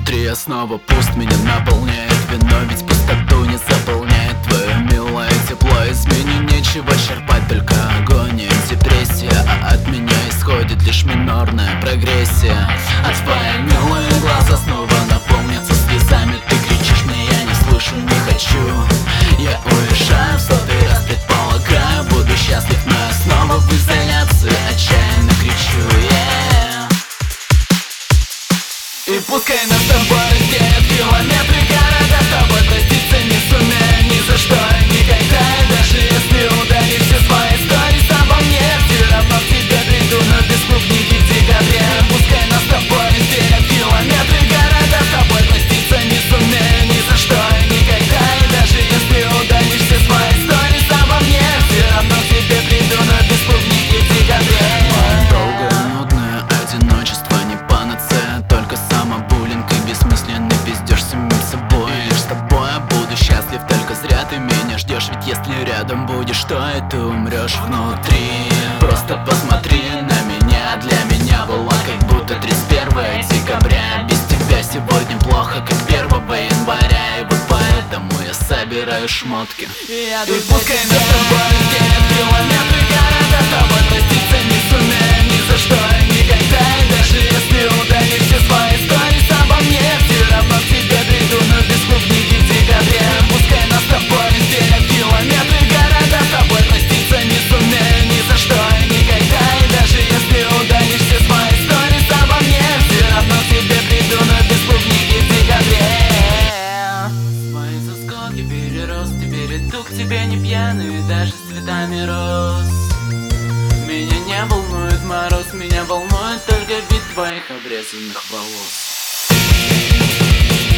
внутри, я снова пуст. Меня наполняет вино, ведь пустоту не заполняет твое милое тепло. Из меня нечего черпать, только агония, депрессия. А от меня исходит лишь минорная прогрессия. А твои милые глаза снова наполнятся слезами. Ты кричишь мне, я не слышу, не хочу. Я уезжаю, в сотый раз предполагаю, буду счастлив, но я снова в изоляции отчаянно кричу, И пускай нас с тобой разделят километры города, с тобой проститься не сумею ни за что и никогда. И даже если удалишь все свои истории обо мне, все равно к тебе приду, но без клубники в декабре. Пускай нас с тобой разделят километры города, с тобой проститься не сумею ни за что и никогда. И даже если удалишь все свои истории обо мне, все равно к тебе приду, но без клубники в декабре. Долгое, нудное одиночество не панацея, только самобуллинг и бессмысленный пиздеж самим собой. Лишь с тобой я буду счастлив, только зря ты меня ждешь. Ведь если рядом будешь, то и ты умрешь внутри. Просто посмотри на меня, для меня была как будто 31 декабря. Без тебя сегодня плохо, как 1 января. И вот поэтому я собираю шмотки. И пускай нас с тобой разделят километры города, с тобой проститься не сумею ни за что и никогда. И даже если удалишь все свои истории обо мне, все равно к тебе приду, но без клубники в декабре. Пускай нас с тобой разделят километры города, с тобой проститься не сумею ни за что и никогда. И даже если удалишь все свои истории обо мне, все равно к тебе приду, но без клубники в декабре. Свои заскоки перерос, теперь иду к тебе не пьяный, даже с цветами роз. Меня не волнует мороз, меня волнует только вид твоих обрезанных волос.